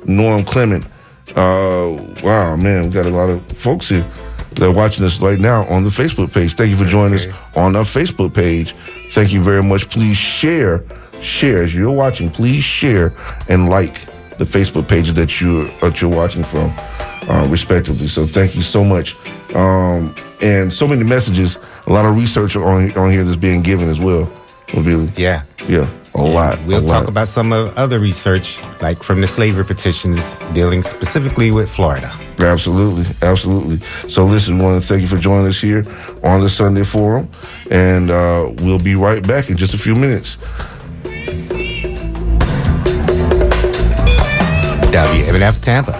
Norm Clement. Wow, man, we got a lot of folks here that are watching us right now on the Facebook page. Thank you for joining us on our Facebook page. Thank you very much. Please share as you're watching. Please share and like the Facebook pages that you're watching from, respectively. So thank you so much. And so many messages, a lot of research on here that's being given as well. Really? Yeah. A lot. We'll talk about some of other research, like from the slavery petitions, dealing specifically with Florida. Absolutely. So listen, we want to thank you for joining us here on the Sunday Forum, and we'll be right back in just a few minutes. WMNF Tampa.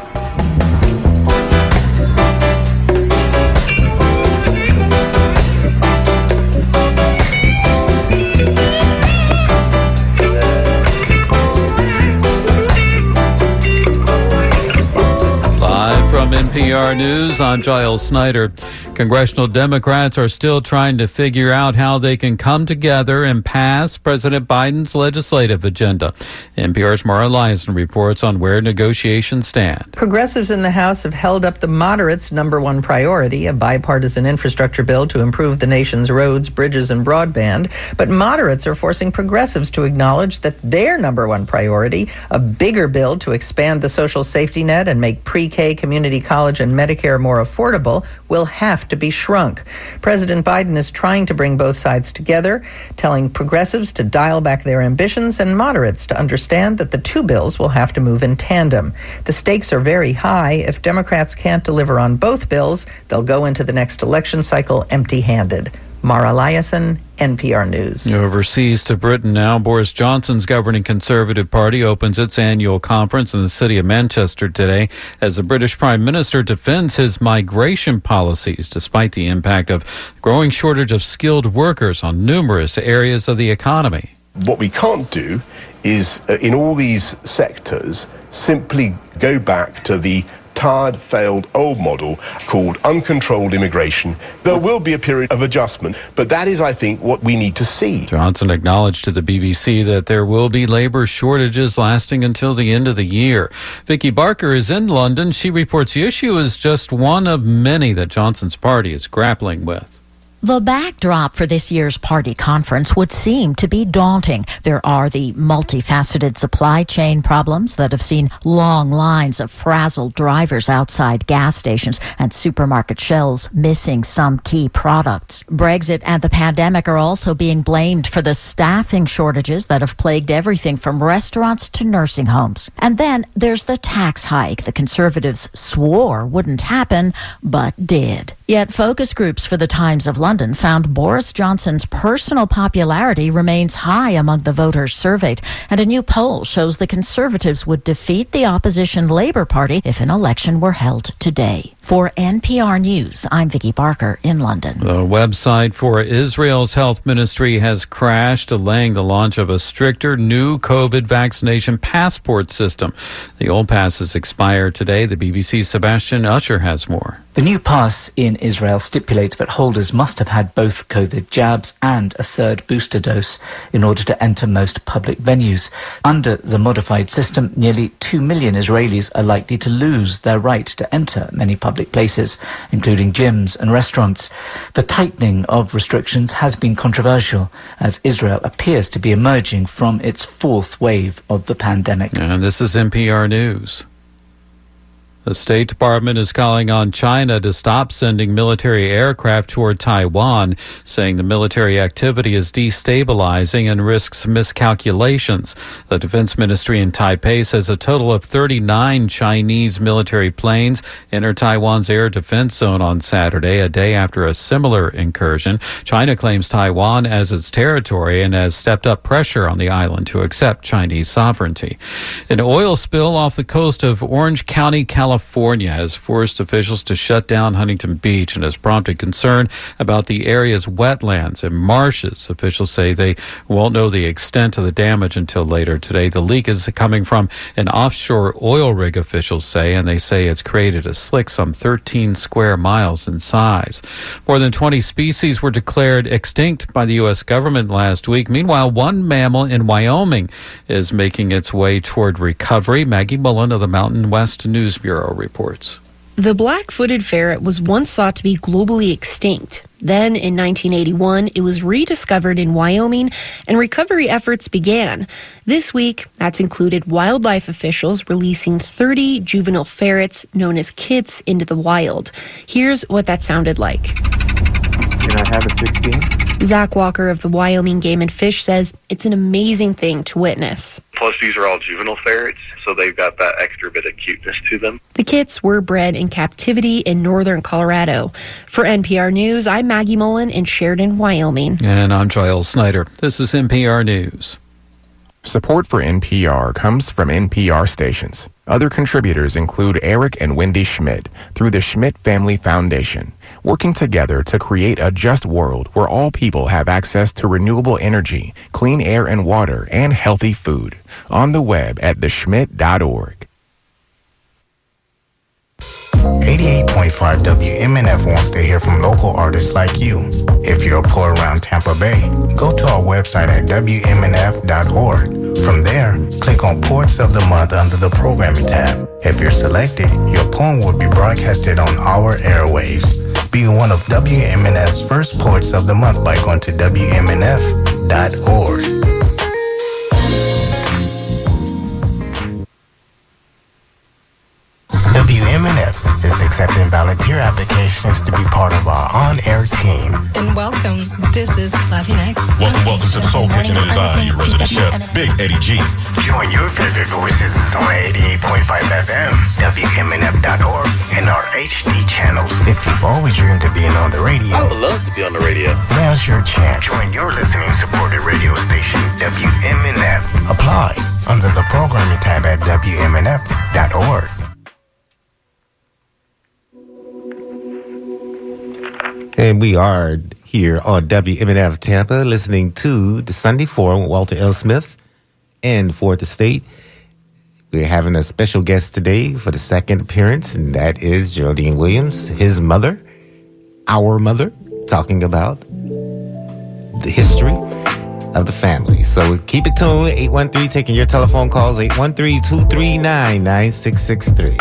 From NPR News, I'm Giles Snyder. Congressional Democrats are still trying to figure out how they can come together and pass President Biden's legislative agenda. NPR's Mara Liasson reports on where negotiations stand. Progressives in the House have held up the moderates' number one priority, a bipartisan infrastructure bill to improve the nation's roads, bridges, and broadband. But moderates are forcing progressives to acknowledge that their number one priority, a bigger bill to expand the social safety net and make pre-K, community college, and Medicare more affordable, will have to be shrunk. President Biden is trying to bring both sides together, telling progressives to dial back their ambitions and moderates to understand that the two bills will have to move in tandem. The stakes are very high. If Democrats can't deliver on both bills, they'll go into the next election cycle empty-handed. Mara Liasson, NPR News. Overseas to Britain now, Boris Johnson's governing Conservative Party opens its annual conference in the city of Manchester today as the British Prime Minister defends his migration policies despite the impact of growing shortage of skilled workers on numerous areas of the economy. What we can't do is, in all these sectors, simply go back to the tired, failed old model called uncontrolled immigration. There will be a period of adjustment, but that is, I think, what we need to see. Johnson acknowledged to the BBC that there will be labor shortages lasting until the end of the year. Vicky Barker is in London. She reports the issue is just one of many that Johnson's party is grappling with. The backdrop for this year's party conference would seem to be daunting. There are the multifaceted supply chain problems that have seen long lines of frazzled drivers outside gas stations and supermarket shelves missing some key products. Brexit and the pandemic are also being blamed for the staffing shortages that have plagued everything from restaurants to nursing homes. And then there's the tax hike the Conservatives swore wouldn't happen, but did. Yet focus groups for the Times of London found Boris Johnson's personal popularity remains high among the voters surveyed, and a new poll shows the Conservatives would defeat the opposition Labour Party if an election were held today. For NPR News, I'm Vicky Barker in London. The website for Israel's health ministry has crashed, delaying the launch of a stricter new COVID vaccination passport system. The old passes expire today. The BBC's Sebastian Usher has more. The new pass in Israel stipulates that holders must have had both COVID jabs and a third booster dose in order to enter most public venues. Under the modified system, nearly 2 million Israelis are likely to lose their right to enter many public places, including gyms and restaurants. The tightening of restrictions has been controversial, as Israel appears to be emerging from its fourth wave of the pandemic. And this is NPR News. The State Department is calling on China to stop sending military aircraft toward Taiwan, saying the military activity is destabilizing and risks miscalculations. The Defense Ministry in Taipei says a total of 39 Chinese military planes entered Taiwan's air defense zone on Saturday, a day after a similar incursion. China claims Taiwan as its territory and has stepped up pressure on the island to accept Chinese sovereignty. An oil spill off the coast of Orange County, California, California has forced officials to shut down Huntington Beach and has prompted concern about the area's wetlands and marshes. Officials say they won't know the extent of the damage until later today. The leak is coming from an offshore oil rig, officials say, and they say it's created a slick some 13 square miles in size. More than 20 species were declared extinct by the U.S. government last week. Meanwhile, one mammal in Wyoming is making its way toward recovery. Maggie Mullen of the Mountain West News Bureau reports. The black-footed ferret was once thought to be globally extinct. Then, in 1981, it was rediscovered in Wyoming, and recovery efforts began. This week, that's included wildlife officials releasing 30 juvenile ferrets known as kits into the wild. Here's what that sounded like. Can I have a 16? Zach Walker of the Wyoming Game and Fish says it's an amazing thing to witness. Plus, these are all juvenile ferrets, so they've got that extra bit of cuteness to them. The kits were bred in captivity in northern Colorado. For NPR News, I'm Maggie Mullen in Sheridan, Wyoming. And I'm Giles Snyder. This is NPR News. Support for NPR comes from NPR stations. Other contributors include Eric and Wendy Schmidt through the Schmidt Family Foundation, working together to create a just world where all people have access to renewable energy, clean air and water, and healthy food. On the web at theschmidt.org. 88.5 WMNF wants to hear from local artists like you. If you're a pull around Tampa Bay, go to our website at WMNF.org. From there, click on Poets of the Month under the Programming tab. If you're selected, your poem will be broadcasted on our airwaves. Be one of WMNF's first Poets of the Month by going to WMNF.org. WMNF is accepting volunteer applications to be part of our on-air team. And welcome. This is Latinx. Welcome to the Soul Kitchen. It is I, your resident chef, Big Eddie G. Join your favorite voices on 88.5 FM, WMNF.org, and our HD channels. If you've always dreamed of being on the radio, I would love to be on the radio. Now's your chance. Join your listening-supported radio station, WMNF. Apply under the Programming tab at WMNF.org. And we are here on WMNF Tampa listening to the Sunday Forum with Walter L. Smith and Fourth Estate. We're having a special guest today for the second appearance, and that is Geraldine Williams, his mother, our mother, talking about the history of the family. So keep it tuned, 813, taking your telephone calls, 813-239-9663.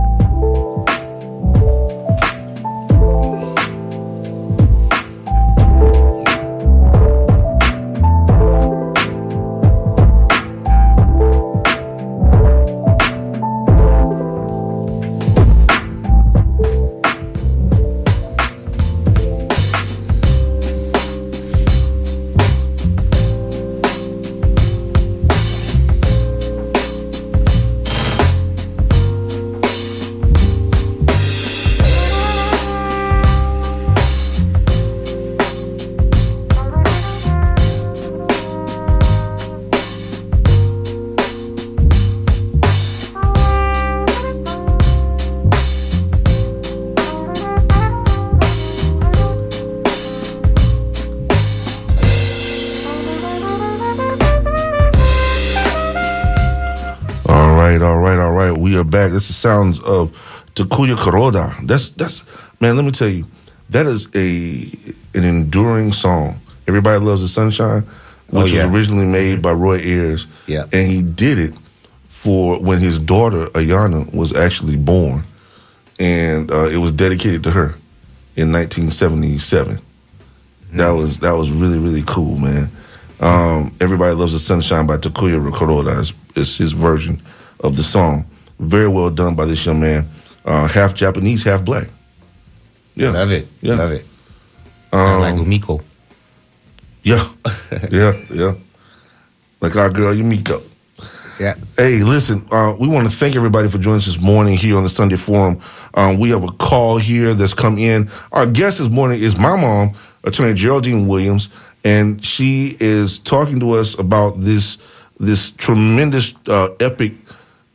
All right. We are back. This is sounds of Takuya Kuroda. That's man, let me tell you, that is an enduring song. Everybody Loves the Sunshine, which was originally made by Roy Ayers. Yeah. And he did it for when his daughter, Ayana, was actually born. And it was dedicated to her in 1977. Mm-hmm. That was really, really cool, man. Everybody Loves the Sunshine by Takuya Kuroda is his version of the song. Very well done by this young man. Half Japanese, half black. Yeah. Love it. Yeah. Love it. Like Umiko. Yeah. Yeah. Like our girl Yumiko. Yeah. Hey, listen, we want to thank everybody for joining us this morning here on the Sunday Forum. We have a call here that's come in. Our guest this morning is my mom, Attorney Geraldine Williams, and she is talking to us about this tremendous, epic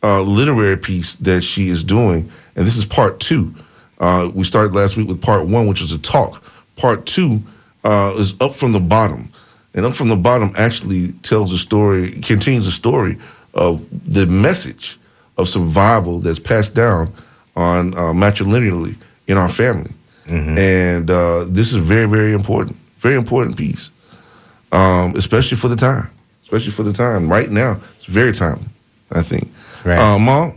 literary piece that she is doing, and this is part 2. We started last week with part 1, which was a talk. Part 2 is Up From the Bottom, and Up From the Bottom actually tells a story, continues the story of the message of survival that's passed down on matrilineally in our family. And this is very, very important piece, especially for the time. Right now, it's very timely, I think. Right. Mom?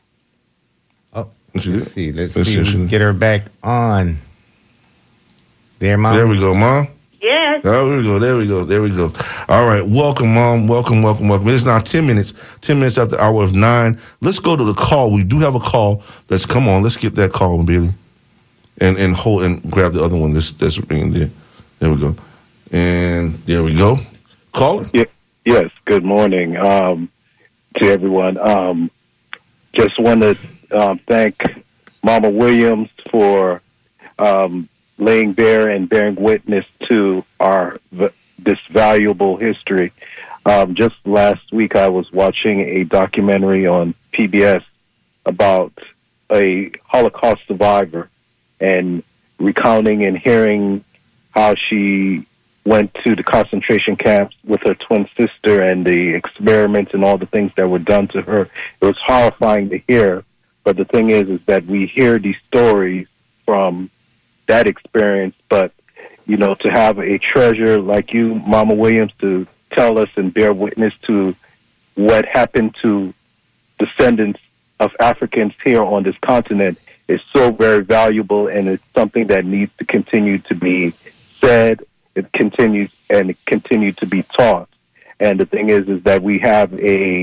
Let's see if we can get her back on. There, Mom? There we go, Mom. Yes. Oh, there we go. All right, welcome, Mom. Welcome. It's now 10 minutes after the hour of 9. Let's go to the call. We do have a call that's come on. Let's get that call, Bailey. And hold and grab the other one that's ringing there. There we go. And there we go. Caller? Yes, good morning to everyone. Just want to thank Mama Williams for laying bare and bearing witness to this valuable history. Just last week, I was watching a documentary on PBS about a Holocaust survivor and recounting and hearing how she went to the concentration camps with her twin sister and the experiments and all the things that were done to her. It was horrifying to hear. But the thing is that we hear these stories from that experience, but, to have a treasure like you, Mama Williams, to tell us and bear witness to what happened to descendants of Africans here on this continent is so very valuable, and it's something that needs to continue to be said. It continues to be taught. And the thing is that we have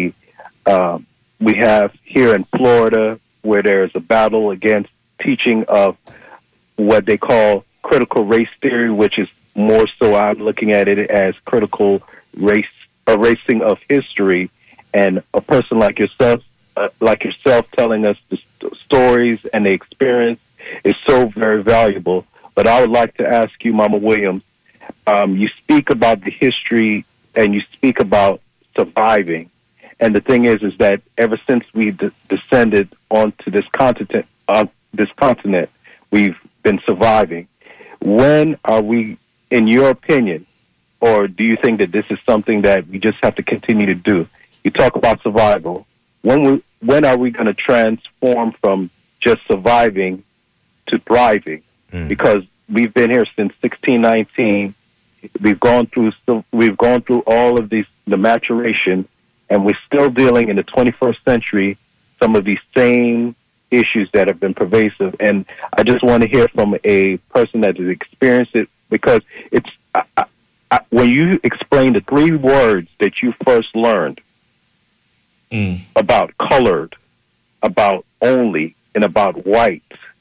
here in Florida where there's a battle against teaching of what they call critical race theory, which is more so I'm looking at it as critical erasing of history, and a person like yourself telling us the stories and the experience is so very valuable. But I would like to ask you, Mama Williams, you speak about the history and you speak about surviving. And the thing is that ever since we descended onto this continent, we've been surviving. When are we, in your opinion, or do you think that this is something that we just have to continue to do? You talk about survival. When are we going to transform from just surviving to thriving? Because we've been here since 1619. We've gone through all of the maturation, and we're still dealing in the 21st century some of these same issues that have been pervasive. And I just want to hear from a person that has experienced it, because it's when you explain the 3 words that you first learned about colored, about only, and about white,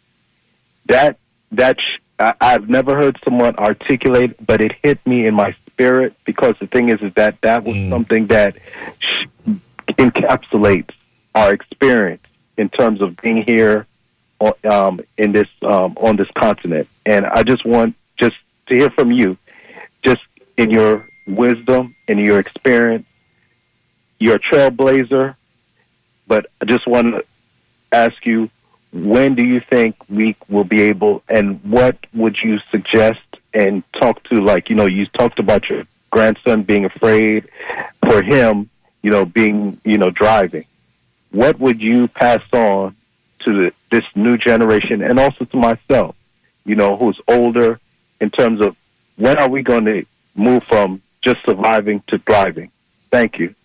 I've never heard someone articulate, but it hit me in my spirit, because the thing is that was something that encapsulates our experience in terms of being here on this continent. And I just want to hear from you, just in your wisdom, in your experience. You're a trailblazer, but I just want to ask you, when do you think we will be able, and what would you suggest and talk to, you talked about your grandson being afraid, for him, being, driving. What would you pass on to this new generation, and also to myself, who's older, in terms of when are we going to move from just surviving to thriving? Thank you.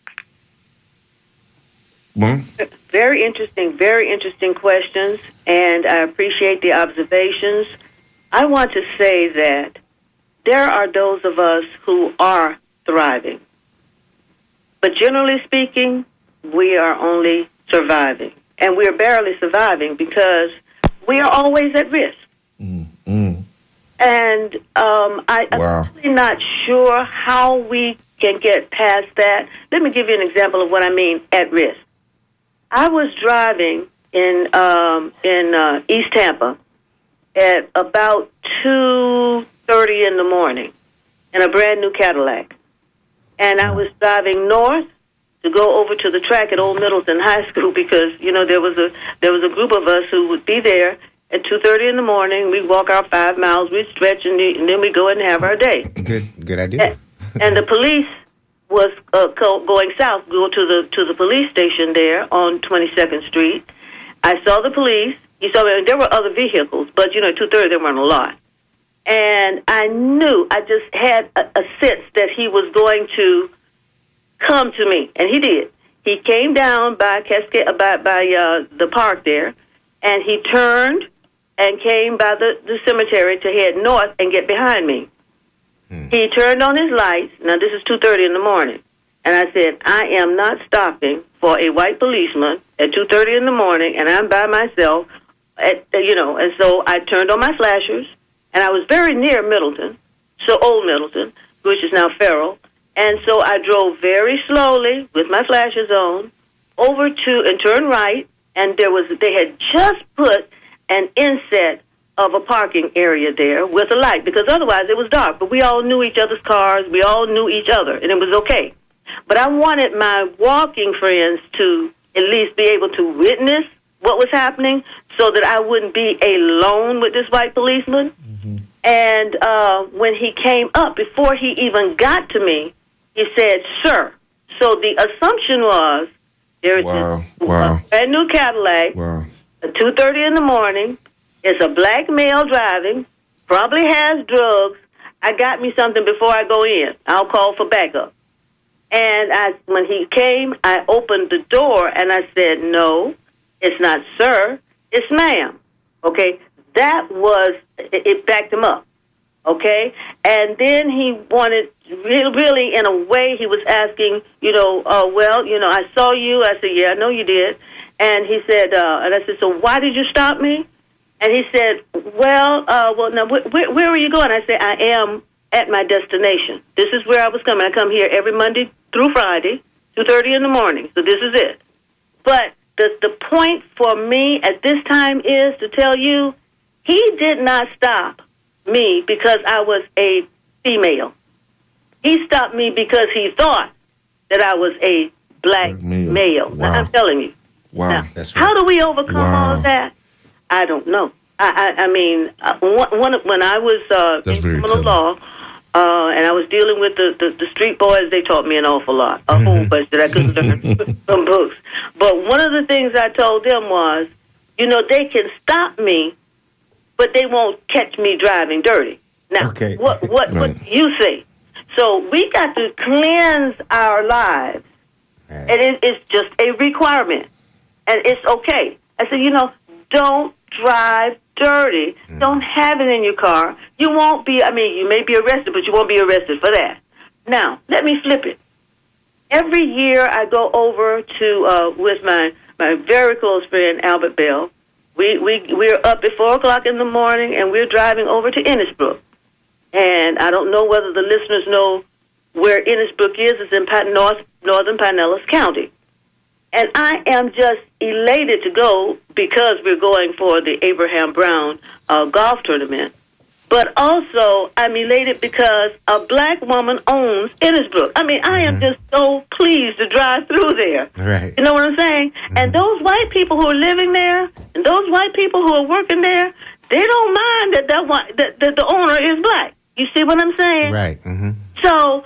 Very interesting questions, and I appreciate the observations. I want to say that there are those of us who are thriving, but generally speaking, we are only surviving, and we are barely surviving because we are always at risk. And I'm really not sure how we can get past that. Let me give you an example of what I mean, at risk. I was driving in East Tampa at about 2:30 in the morning in a brand new Cadillac. And I was driving north to go over to the track at Old Middleton High School because, you know, there was a group of us who would be there at 2:30 in the morning. We'd walk our 5 miles, we'd stretch, and then we'd go and have our day. Good idea. And the police was going south, go to the police station there on 22nd Street. I saw the police. You saw there were other vehicles, but, you know, at 2:30 there weren't a lot. And I knew, I just had a sense that he was going to come to me, and he did. He came down by Cascade, by the park there, and he turned and came by the cemetery to head north and get behind me. He turned on his lights. Now, this is 2:30 in the morning. And I said, I am not stopping for a white policeman at 2:30 in the morning, and I'm by myself, you know. And so I turned on my flashers, and I was very near Middleton, so Old Middleton, which is now Farrell. And so I drove very slowly with my flashers on over to and turned right, and they had just put an inset of a parking area there with a light, because otherwise it was dark. But we all knew each other's cars. We all knew each other, and it was okay. But I wanted my walking friends to at least be able to witness what was happening so that I wouldn't be alone with this white policeman. And when he came up, before he even got to me, he said, "Sir." So the assumption was there's a brand new Cadillac at 2:30 in the morning. It's a black male driving, probably has drugs. I got me something before I go in. I'll call for backup. And when he came, I opened the door and I said, "No, it's not sir, it's ma'am." Okay, it backed him up. Okay, and then he wanted, really in a way, he was asking, well, I saw you. I said, "Yeah, I know you did." And he said, and I said, "So why did you stop me?" And he said, well, now, where are you going? I said, "I am at my destination. This is where I was coming. I come here every Monday through Friday, 2:30 in the morning. So this is it." But the point for me at this time is to tell you, he did not stop me because I was a female. He stopped me because he thought that I was a black male. Wow. I'm telling you. Wow. Now, That's right. how do we overcome all of that? I don't know. I mean, when I was in criminal law, and I was dealing with the street boys, they taught me an awful lot, a whole bunch that I couldn't learn from books. But one of the things I told them was, they can stop me, but they won't catch me driving dirty. Now, what you say? So we got to cleanse our lives, and it's just a requirement, and it's okay. I said, don't drive dirty. Don't have it in your car. You won't be, you may be arrested, but you won't be arrested for that. Now, let me flip it. Every year I go over to, with my very close friend, Albert Bell. We're up at 4 o'clock in the morning, and we're driving over to Innisbrook. And I don't know whether the listeners know where Innisbrook is. It's in northern Pinellas County. And I am just elated to go because we're going for the Abraham Brown golf tournament. But also, I'm elated because a black woman owns Innisbrook. I am just so pleased to drive through there. Right. You know what I'm saying? And those white people who are living there, and those white people who are working there, they don't mind that the owner is black. You see what I'm saying? Right. So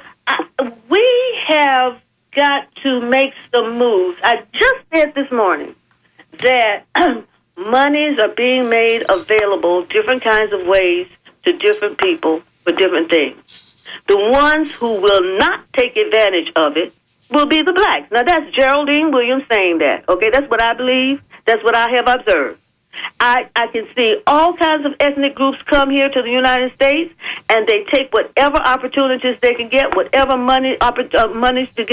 we have got to make some moves. I just said this morning that monies are being made available different kinds of ways to different people for different things. The ones who will not take advantage of it will be the blacks. Now, that's Geraldine Williams saying that. Okay, that's what I believe. That's what I have observed. I can see all kinds of ethnic groups come here to the United States, and they take whatever opportunities they can get, whatever opportunities to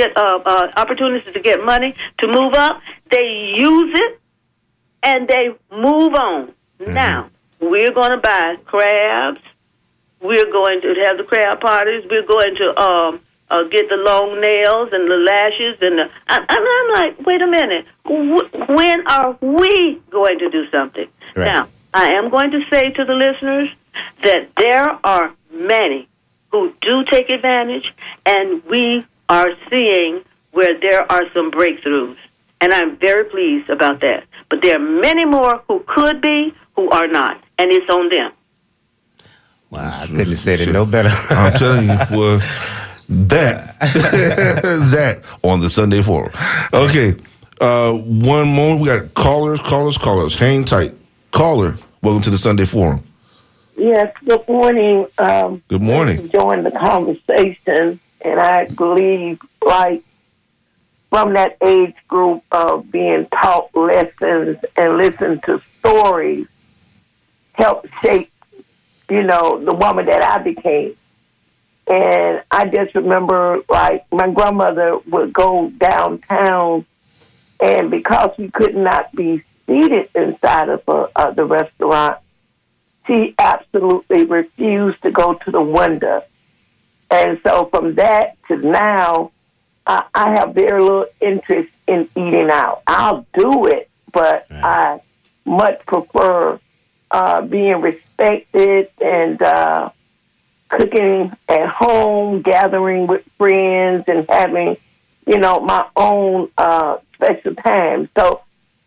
get money to move up. They use it, and they move on. Now, we're going to buy crabs. We're going to have the crab parties. We're going to get the long nails and the lashes. And I'm like, wait a minute. When are we going to do something? Right. Now, I am going to say to the listeners that there are many who do take advantage, and we are seeing where there are some breakthroughs. And I'm very pleased about that. But there are many more who could be, who are not. And it's on them. Wow, I couldn't have said it no better. I'm telling you, well, that on the Sunday Forum. Okay, one moment. We got callers. Hang tight. Caller, welcome to the Sunday Forum. Yes, good morning. Good morning. Enjoying the conversation, and I believe, like, from that age group of being taught lessons and listen to stories, helped shape, the woman that I became. And I just remember, like, my grandmother would go downtown, and because we could not be seated inside of the restaurant, she absolutely refused to go to the window. And so from that to now, I have very little interest in eating out. I'll do it, but I much prefer being respected and cooking at home, gathering with friends, and having, my own special time. So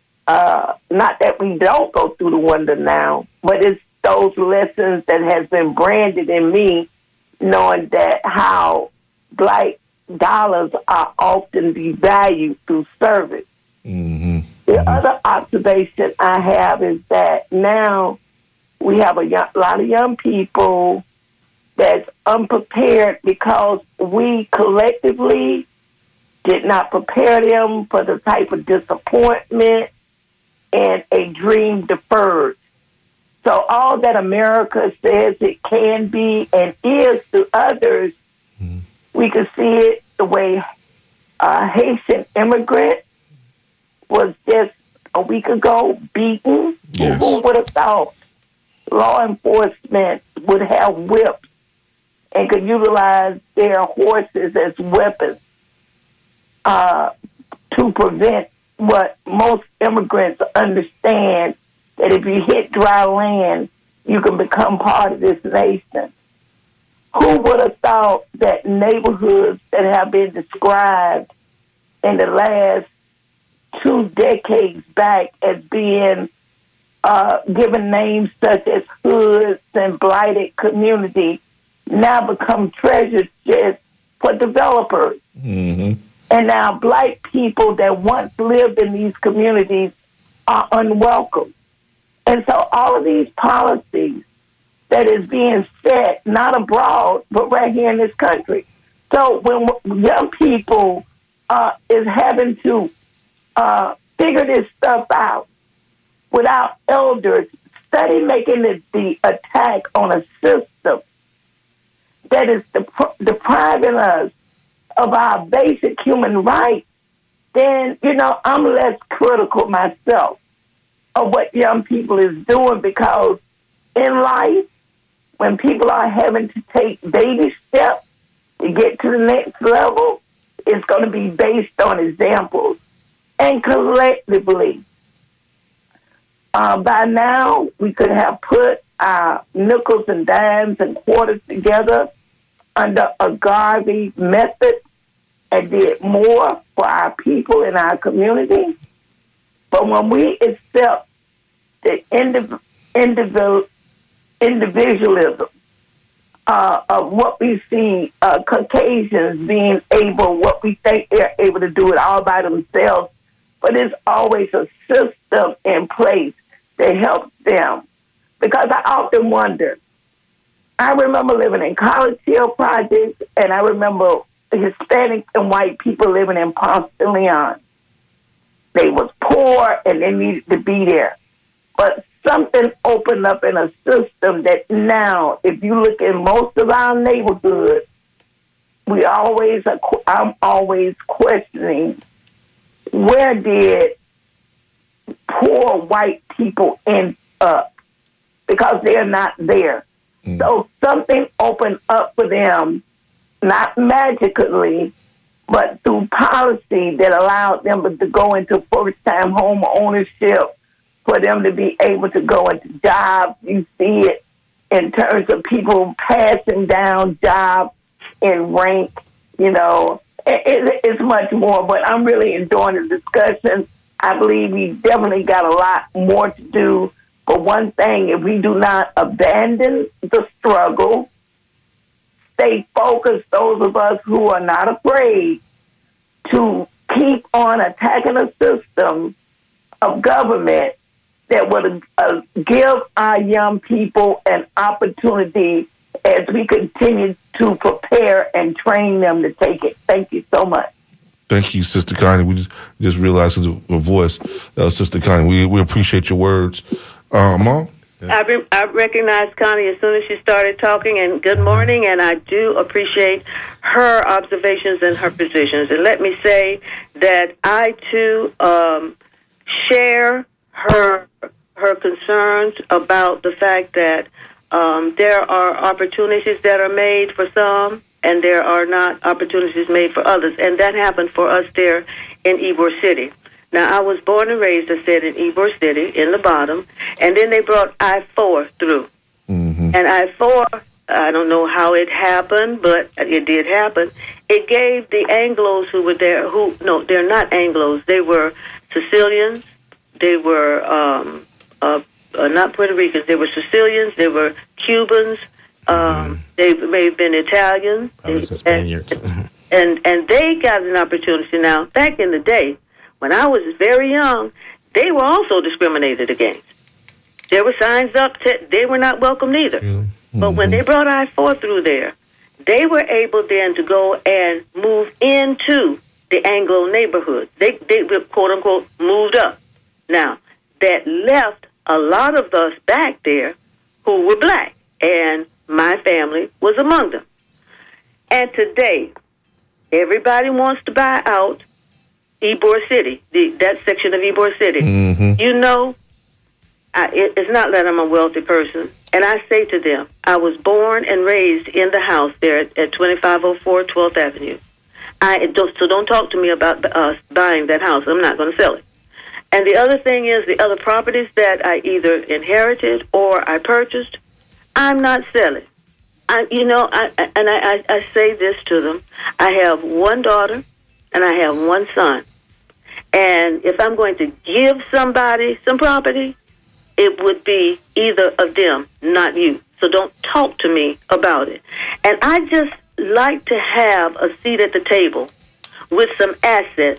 not that we don't go through the window now, but it's those lessons that has been branded in me, knowing that how Black dollars are often devalued through service. Mm-hmm. The other observation I have is that now we have a lot of young people that's unprepared because we collectively did not prepare them for the type of disappointment and a dream deferred. So all that America says it can be and is to others, we can see it the way Haitian immigrant was just a week ago beaten. Yes. Who would have thought law enforcement would have whips and could utilize their horses as weapons to prevent what most immigrants understand, that if you hit dry land, you can become part of this nation. Who would have thought that neighborhoods that have been described in the last 2 decades back as being given names such as hoods and blighted community now become treasure chests for developers? Mm-hmm. And now Black people that once lived in these communities are unwelcome. And so all of these policies that is being set, not abroad, but right here in this country. So when young people is having to figure this stuff out without elders, study making the attack on a system that is depriving us of our basic human rights, then, I'm less critical myself of what young people is doing, because in life, when people are having to take baby steps to get to the next level, it's going to be based on examples. And collectively, by now, we could have put our nickels and dimes and quarters together under a Garvey method and did more for our people in our community. But when we accept the individualism of what we see Caucasians being able, what we think they're able to do it all by themselves, but there's always a system in place that helps them. Because I often wonder, I remember living in College Hill Projects, and I remember Hispanic and white people living in Ponce de Leon. They was poor and they needed to be there. But something opened up in a system that now, if you look in most of our neighborhoods, I'm always questioning, where did poor white people end up? Because they're not there. So something opened up for them, not magically, but through policy that allowed them to go into first-time home ownership, for them to be able to go into jobs. You see it in terms of people passing down jobs in rank, It's much more, but I'm really enjoying the discussion. I believe we definitely got a lot more to do. But one thing, if we do not abandon the struggle, stay focused, those of us who are not afraid to keep on attacking a system of government that would give our young people an opportunity as we continue to prepare and train them to take it. Thank you so much. Thank you, Sister Connie. We just realized it's a voice, Sister Connie. We appreciate your words. Mom? I recognized Connie as soon as she started talking, and good morning, and I do appreciate her observations and her positions. And let me say that I, too, share her concerns about the fact that there are opportunities that are made for some, and there are not opportunities made for others. And that happened for us there in Ybor City. Now, I was born and raised, I said, in Ybor City, in the bottom, and then they brought I-4 through. Mm-hmm. And I-4, I don't know how it happened, but it did happen. It gave the Anglos who were there, no, they're not Anglos, they were Sicilians, they were not Puerto Ricans, they were Sicilians, they were Cubans, they may have been Italians. Spaniards. and they got an opportunity. Now, back in the day, when I was very young, they were also discriminated against. There were signs up that they were not welcome either. Mm-hmm. But when they brought I-4 through there, they were able then to go and move into the Anglo neighborhood. They were, quote-unquote, moved up. Now, that left a lot of us back there who were black, and my family was among them. And today, everybody wants to buy out Ybor City, that section of Ybor City. Mm-hmm. You know, it's not that I'm a wealthy person. And I say to them, I was born and raised in the house there at 2504 12th Avenue. So don't talk to me about buying that house. I'm not going to sell it. And the other thing is, the other properties that I either inherited or I purchased, I'm not selling. I say this to them. I have one daughter and I have one son. And if I'm going to give somebody some property, it would be either of them, not you. So don't talk to me about it. And I just like to have a seat at the table with some assets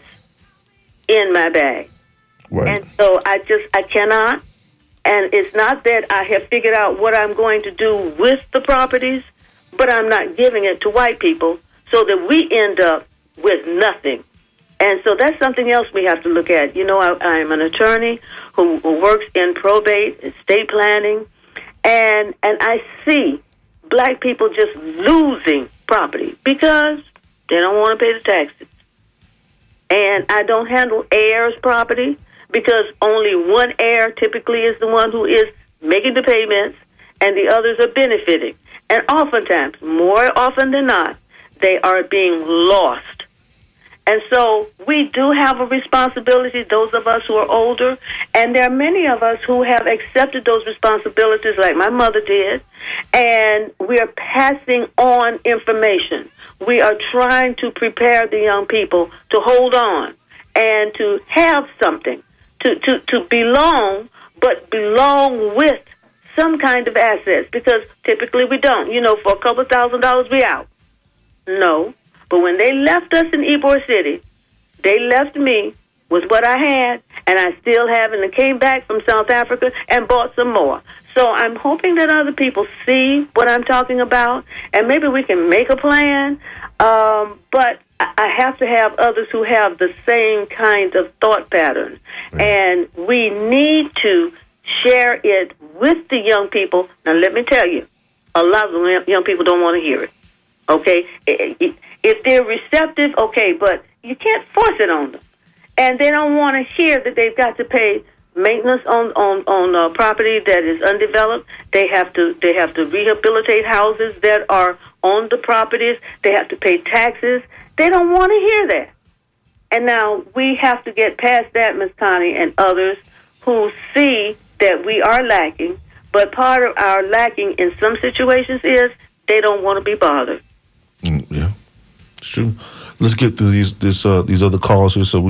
in my bag. Right. And so I cannot. And it's not that I have figured out what I'm going to do with the properties, but I'm not giving it to white people so that we end up with nothing. And so that's something else we have to look at. You know, I'm an attorney who works in probate, estate planning, and I see black people just losing property because they don't want to pay the taxes. And I don't handle heirs' property because only one heir typically is the one who is making the payments and the others are benefiting. And oftentimes, more often than not, they are being lost. And so we do have a responsibility, those of us who are older, and there are many of us who have accepted those responsibilities like my mother did, and we are passing on information. We are trying to prepare the young people to hold on and to have something, to belong, but belong with some kind of assets, because typically we don't. You know, for a couple $1,000, we out. No. But when they left us in Ybor City, they left me with what I had, and I still have, and I came back from South Africa and bought some more. So I'm hoping that other people see what I'm talking about, and maybe we can make a plan. But I have to have others who have the same kind of thought pattern. Right. And we need to share it with the young people. Now, let me tell you, a lot of the young people don't want to hear it. Okay? If they're receptive, okay, but you can't force it on them. And they don't want to hear that they've got to pay maintenance on property that is undeveloped. They have to rehabilitate houses that are on the properties. They have to pay taxes. They don't want to hear that. And now we have to get past that, Ms. Connie, and others who see that we are lacking. But part of our lacking in some situations is they don't want to be bothered. Yeah, it's true. let's get through these other calls here, so we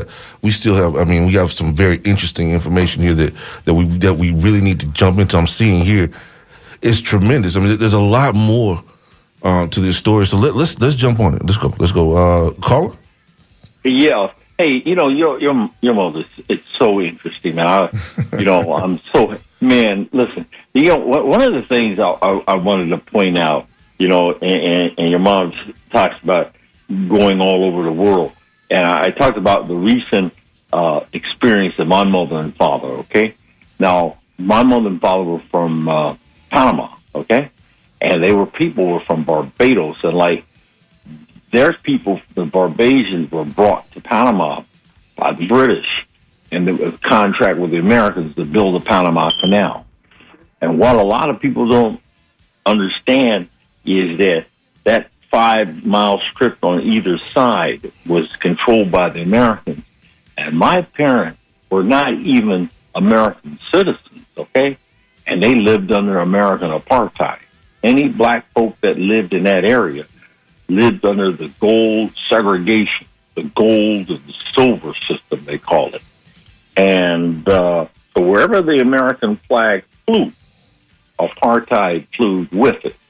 have some very interesting information here that we really need to jump into. I'm seeing here, it's tremendous. I mean, there's a lot more to this story. So let's jump on it. Let's go. Caller. Yeah. Hey, your mother. It's so interesting. Now, I'm so listen. One of the things I wanted to point out, and your mom talks about going all over the world, and I talked about the recent experience of my mother and father. Okay, now my mother and father were from Panama. Okay, and they were from Barbados, and there's people, the Barbadians were brought to Panama by the British, and the contract with the Americans to build the Panama Canal. And what a lot of people don't understand is that 5-mile strip on either side was controlled by the Americans. And my parents were not even American citizens, okay? And they lived under American apartheid. Any black folk that lived in that area lived under the gold segregation, the gold and the silver system, they call it. And so wherever the American flag flew, apartheid flew with it.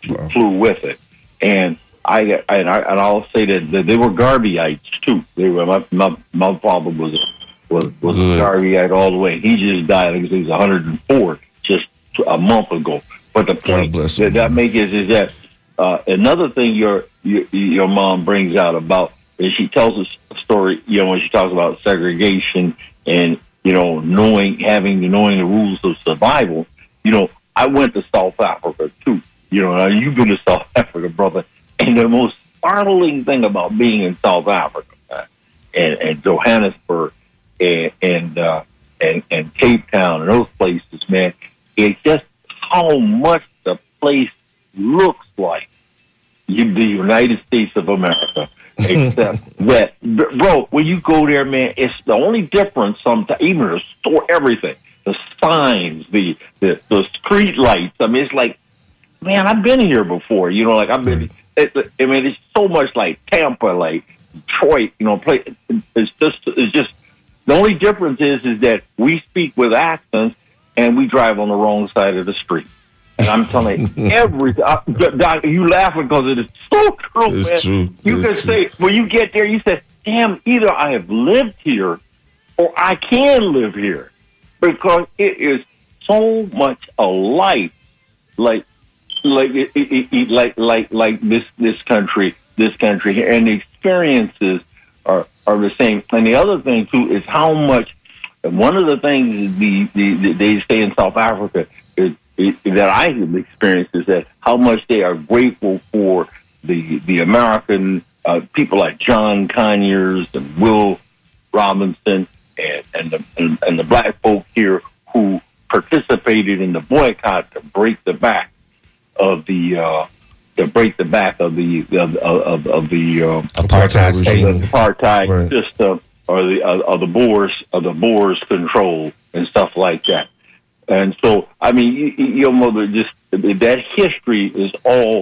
And I'll say that they were Garveyites too. They were my father was a Garveyite all the way. He just died. I think he was 104 just a month ago. But the point that make is that another thing your mom brings out about, and she tells us a story, when she talks about segregation and knowing the rules of survival. I went to South Africa too. Now you've been to South Africa, brother, and the most startling thing about being in South Africa and Johannesburg and Cape Town and those places, man, it's just how much the place looks like the United States of America. Except that, bro, when you go there, man, it's the only difference. Sometimes, even the store, everything, the signs, the street lights. I mean, it's like, man, I've been here before. I've been. It's so much like Tampa, like Detroit. It's just the only difference is that we speak with accents and we drive on the wrong side of the street. And I'm telling you, Doc, you laughing because it is so true, man. It's true. You can say, when you get there, you say, damn, either I have lived here or I can live here. Because it is so much alike, like this country here. And the experiences are the same. And the other thing, too, is how much, one of the things they say in South Africa is, that I have experienced is that how much they are grateful for the American people like John Conyers and Will Robinson and the black folk here who participated in the boycott to break the back of the apartheid system or the Boers control and stuff like that. And so, I mean, your mother that history is all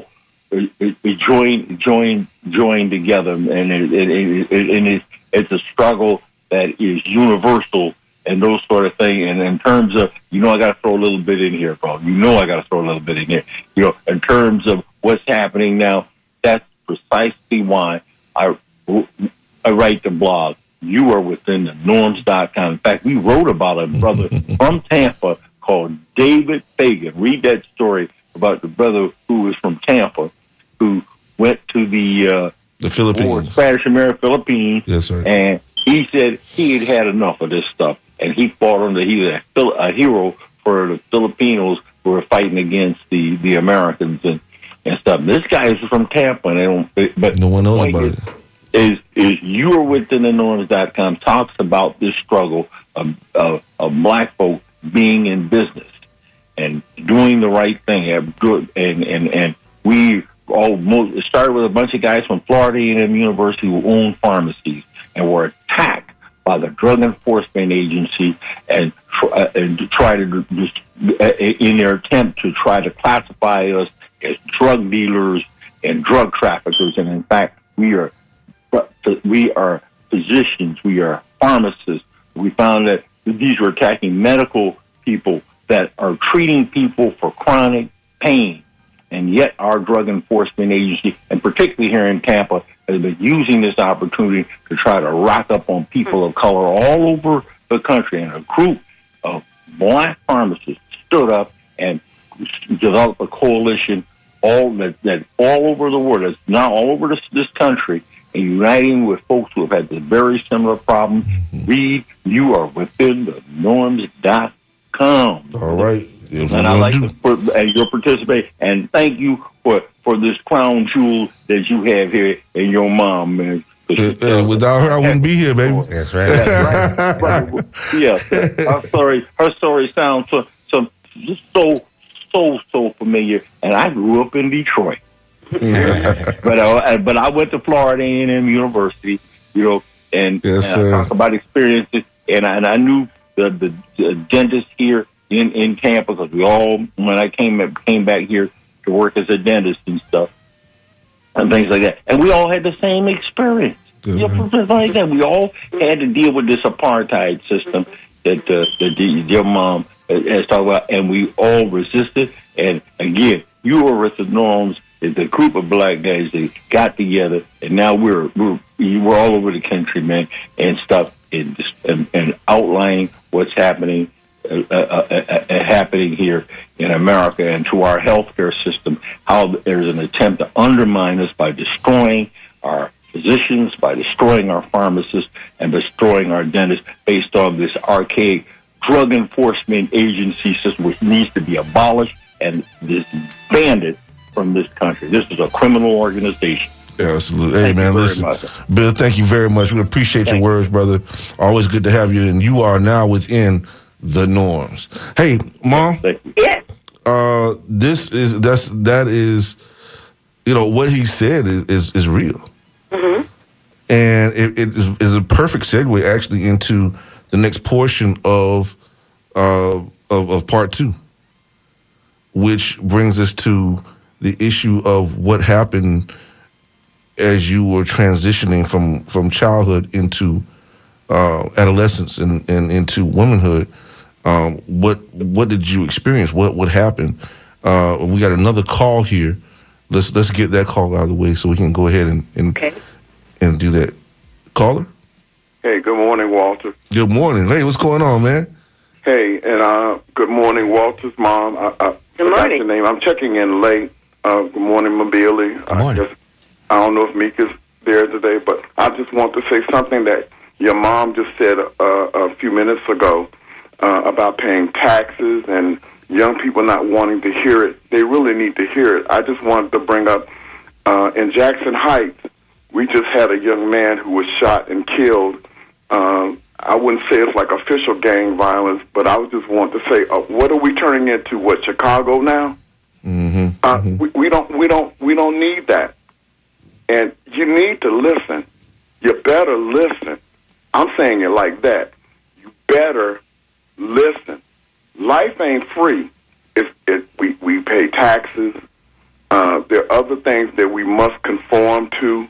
joined together, and it's a struggle that is universal and those sort of things. And in terms of, I got to throw a little bit in here, bro. I got to throw a little bit in here. In terms of what's happening now, that's precisely why I write the blog. You are within the norms.com. In fact, we wrote about a brother from Tampa called David Fagan. Read that story about the brother who was from Tampa, who went to the Philippines, Spanish American Philippines. Yes, sir. And he said he had enough of this stuff, and he fought under. He was a hero for the Filipinos who were fighting against the Americans and stuff. This guy is from Tampa, but no one knows about it. Is you are within the norms.com talks about this struggle of black folk being in business and doing the right thing, and we all started with a bunch of guys from Florida A&M University who owned pharmacies and were attacked by the Drug Enforcement Agency and try to in their attempt to try to classify us as drug dealers and drug traffickers. And in fact, we are we are physicians, we are pharmacists. We found that these were attacking medical people that are treating people for chronic pain. And yet our drug enforcement agency, and particularly here in Tampa, has been using this opportunity to try to rock up on people of color all over the country. And a group of black pharmacists stood up and developed a coalition all over the world, it's now all over this country, and uniting with folks who have had the very similar problem. Read, you are within the norms.com. All right. And I like your participation, and thank you for this crown jewel that you have here in your mom, man. Without her, I wouldn't be here, baby. That's right. Right. Yeah, her story sounds so familiar. And I grew up in Detroit, but I went to Florida A&M University, and I talk about experiences, and I knew the dentist here in Tampa, because when I came back here to work as a dentist and stuff and things like that, and we all had the same experience. Like that, we all had to deal with this apartheid system that your mom has talked about, and we all resisted. And again, you were with the norms. The group of black guys that got together, and now we're all over the country, man, and stuff, and outlining what's happening here in America and to our healthcare system. How there's an attempt to undermine us by destroying our physicians, by destroying our pharmacists, and destroying our dentists based on this archaic drug enforcement agency system, which needs to be abolished and disbanded from this country. This is a criminal organization. Yeah, absolutely. Hey, man, listen, Bill, thank you very much. We appreciate your words, brother. Always good to have you, and you are now within the norms. Hey, Mom. Yes. That is, what he said is real. Mm-hmm. And it is a perfect segue actually into the next portion of part 2, which brings us to the issue of what happened as you were transitioning from childhood into adolescence and into womanhood. What did you experience? What happened? We got another call here. Let's get that call out of the way so we can go ahead and do that. Caller? Hey, good morning, Walter. Good morning. Hey, what's going on, man? Hey, and good morning, Walter's mom. Good morning. Your name. I'm checking in late. Good morning, Mabili. Good morning. I don't know if Mika's there today, but I just want to say something that your mom just said a few minutes ago about paying taxes and young people not wanting to hear it. They really need to hear it. I just wanted to bring up in Jackson Heights, we just had a young man who was shot and killed. I wouldn't say it's like official gang violence, but I would just want to say, what are we turning into? What, Chicago now? Mm-hmm. We don't need that. And you need to listen. You better listen. I'm saying it like that. You better listen. Life ain't free. We pay taxes. There are other things that we must conform to.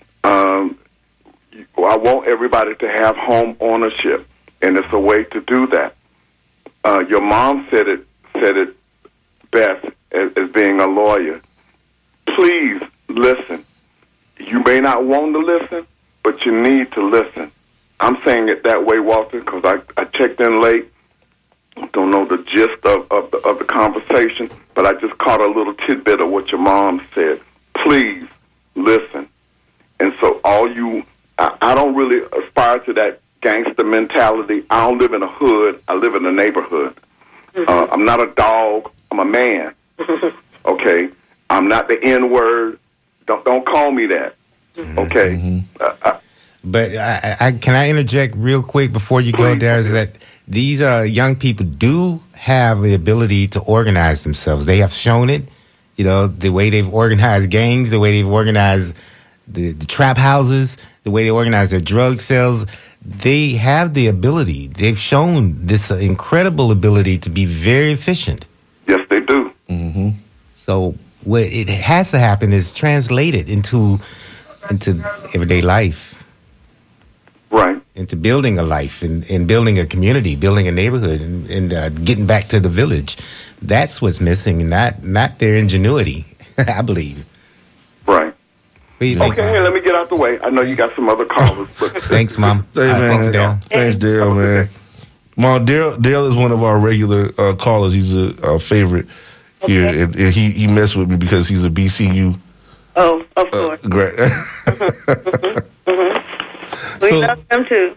I want everybody to have home ownership, and it's a way to do that. Your mom said it best as being a lawyer. Please listen. You may not want to listen, but you need to listen. I'm saying it that way, Walter, because I checked in late. Don't know the gist of the conversation, but I just caught a little tidbit of what your mom said. Please listen. And so I don't really aspire to that gangster mentality. I don't live in a hood. I live in a neighborhood. Mm-hmm. I'm not a dog. I'm a man. Okay? I'm not the N-word. Don't call me that. Okay? Mm-hmm. But can I interject real quick before you go there? Is that these young people do have the ability to organize themselves. They have shown it. The way they've organized gangs, the way they've organized the trap houses, the way they organize their drug sales. They have the ability. They've shown this incredible ability to be very efficient. Yes, they do. Mm-hmm. So what it has to happen is translate it into everyday life. Right. Into building a life and building a community, building a neighborhood, and getting back to the village. That's what's missing, not their ingenuity, I believe. Right. Okay, hey, let me get out the way. I know you got some other callers. But thanks, Mom. Hey, man. Thanks, Daryl. Thanks, Daryl, man. Mom, Daryl is one of our regular callers. He's a favorite here, and he messed with me because he's a BCU. Oh, of course. We love them too.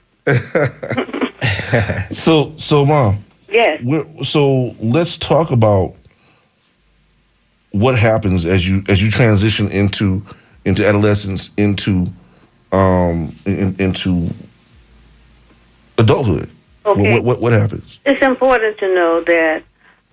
So, Mom. Yes. So let's talk about what happens as you transition into adolescence, into adulthood. Okay. What happens? It's important to know that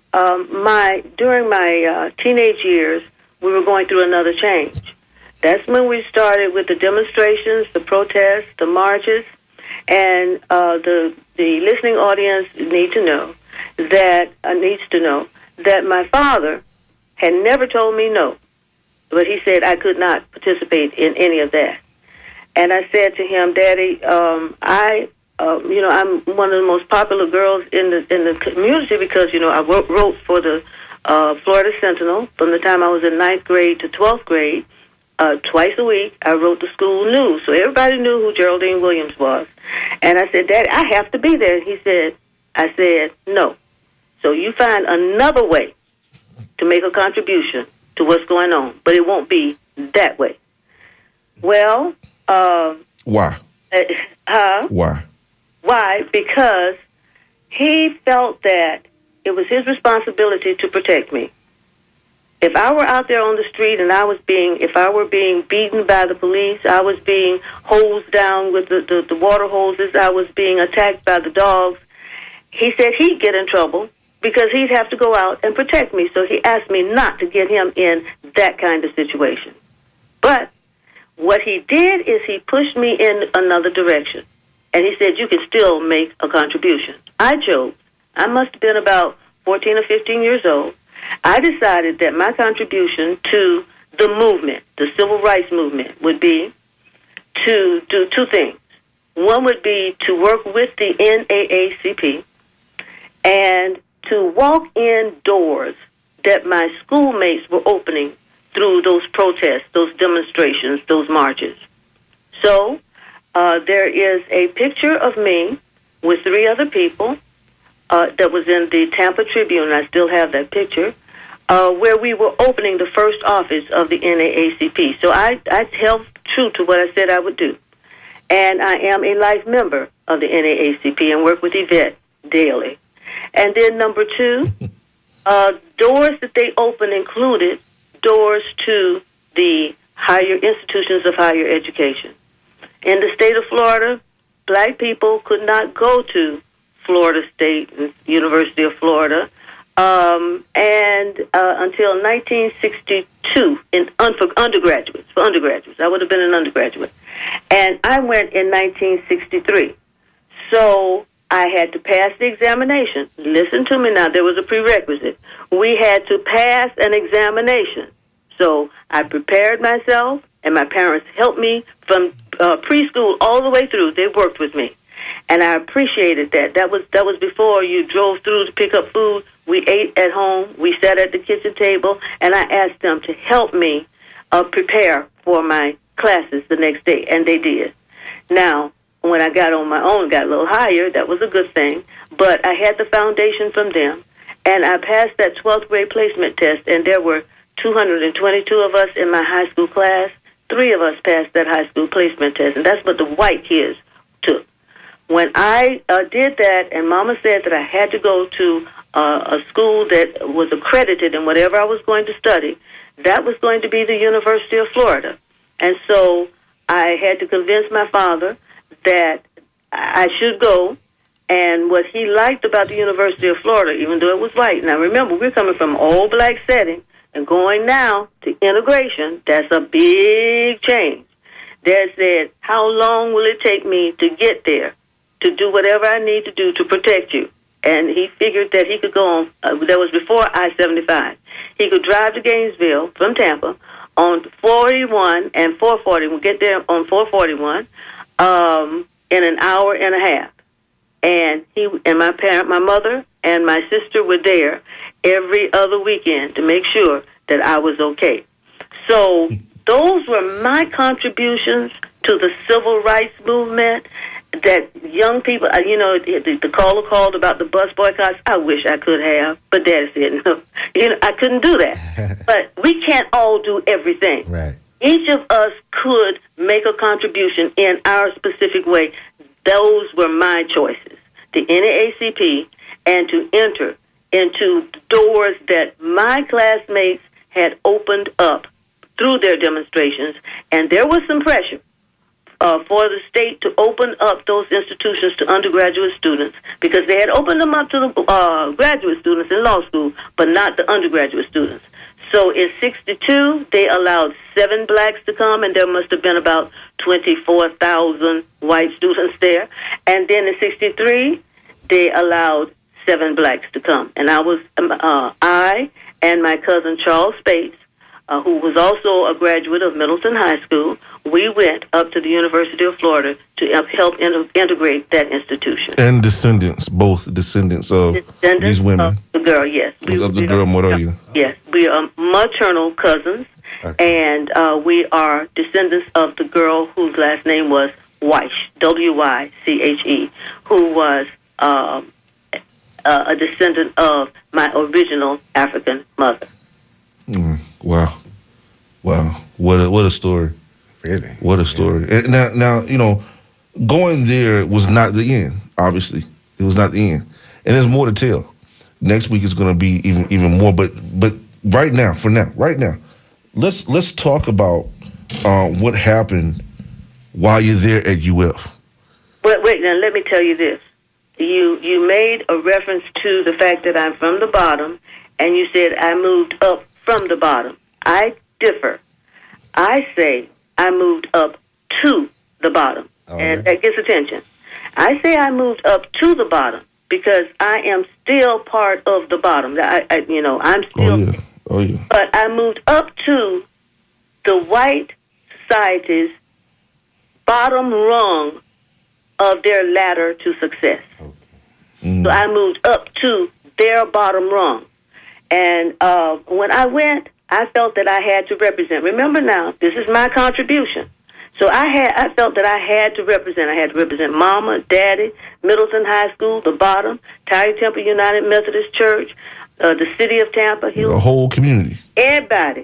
during my teenage years, we were going through another change. That's when we started with the demonstrations, the protests, the marches, and the listening audience needs to know that my father had never told me no, but he said I could not participate in any of that. And I said to him, Daddy, I'm one of the most popular girls in the community because I wrote for the Florida Sentinel from the time I was in 9th grade to 12th grade. Twice a week, I wrote the school news, so everybody knew who Geraldine Williams was. And I said, Daddy, I have to be there. I said, no. So you find another way to make a contribution to what's going on, but it won't be that way. Well, why? Why? Why? Because he felt that it was his responsibility to protect me. If I were out there on the street and if I were being beaten by the police, I was being hosed down with the water hoses, I was being attacked by the dogs, he said he'd get in trouble because he'd have to go out and protect me. So he asked me not to get him in that kind of situation. But what he did is he pushed me in another direction. And he said, you can still make a contribution. I chose. I must have been about 14 or 15 years old. I decided that my contribution to the movement, the civil rights movement, would be to do two things. One would be to work with the NAACP and to walk in doors that my schoolmates were opening through those protests, those demonstrations, those marches. So there is a picture of me with 3 other people that was in the Tampa Tribune. I still have that picture, where we were opening the first office of the NAACP. So I held true to what I said I would do. And I am a life member of the NAACP and work with Yvette daily. And then number 2, doors that they opened included doors to the higher institutions of higher education. In the state of Florida, black people could not go to Florida State and University of Florida and until 1962 for undergraduates. I would have been an undergraduate. And I went in 1963. So I had to pass the examination. Listen to me now. There was a prerequisite. We had to pass an examination. So I prepared myself, and my parents helped me from preschool all the way through. They worked with me. And I appreciated that. That was before you drove through to pick up food. We ate at home. We sat at the kitchen table, and I asked them to help me prepare for my classes the next day, and they did. Now, when I got on my own, got a little higher, that was a good thing, but I had the foundation from them, and I passed that 12th grade placement test, and there were 222 of us in my high school class. 3 of us passed that high school placement test, and that's what the white kids took. When I did that, and Mama said that I had to go to a school that was accredited in whatever I was going to study, that was going to be the University of Florida. And so I had to convince my father that I should go. And what he liked about the University of Florida, even though it was white, now remember, we're coming from an all-black setting and going now to integration, that's a big change. Dad said, how long will it take me to get there, to do whatever I need to do to protect you? And he figured that he could go on, that was before I-75. He could drive to Gainesville from Tampa on 41 and 440. We'll get there on 441 in an hour and a half. And he and my mother and my sister were there every other weekend to make sure that I was okay. So those were my contributions to the civil rights movement. That young people, the caller called about the bus boycotts. I wish I could have, but Daddy said no. I couldn't do that. But we can't all do everything. Right. Each of us could make a contribution in our specific way. Those were my choices, the NAACP, and to enter into doors that my classmates had opened up through their demonstrations. And there was some pressure for the state to open up those institutions to undergraduate students, because they had opened them up to the graduate students in law school, but not the undergraduate students. So in 1962, they allowed 7 blacks to come, and there must have been about 24,000 white students there. And then in 1963, they allowed 7 blacks to come. And I and my cousin Charles Spates, who was also a graduate of Middleton High School, we went up to the University of Florida to help integrate that institution. And both descendants of these women. Of the girl, yes. Of the girl, what are you? Yes, we are maternal cousins, and we are descendants of the girl whose last name was Wyche, W-Y-C-H-E, who was a descendant of my original African mother. Wow. What a story. Really? What a story. And now, going there was not the end, obviously. It was not the end. And there's more to tell. Next week is going to be even more. But right now, let's talk about what happened while you're there at UF. Wait, now let me tell you this. You made a reference to the fact that I'm from the bottom, and you said I moved up from the bottom. I differ. I say I moved up to the bottom, and that gets attention. I say I moved up to the bottom because I am still part of the bottom. I'm still. Oh yeah. But I moved up to the white society's bottom rung of their ladder to success. So I moved up to their bottom rung. And when I went, I felt that I had to represent. Remember now, this is my contribution. So I felt that I had to represent. I had to represent Mama, Daddy, Middleton High School, the bottom, Tyree Temple United Methodist Church, the city of Tampa. The whole community. Everybody.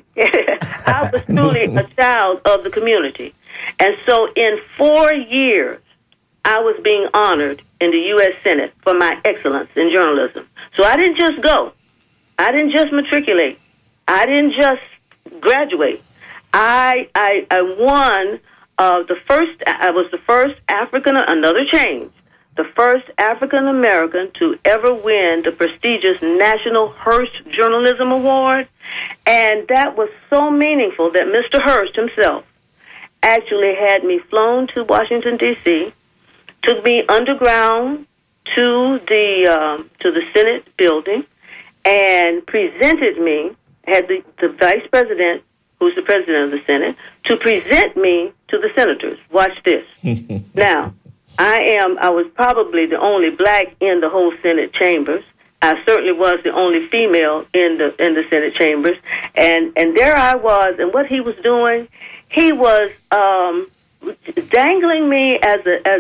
I was truly a child of the community. And so in 4 years, I was being honored in the U.S. Senate for my excellence in journalism. So I didn't just go. I didn't just matriculate. I didn't just graduate. I won the first. I was the first African. Another change. The first African American to ever win the prestigious National Hearst Journalism Award, and that was so meaningful that Mr. Hearst himself actually had me flown to Washington D.C., took me underground to the Senate building, and presented me, had the vice president, who's the president of the Senate, to present me to the senators. Watch this. Now, I was probably the only black in the whole Senate chambers. I certainly was the only female in the Senate chambers, and there I was. And what he was doing, he was dangling me as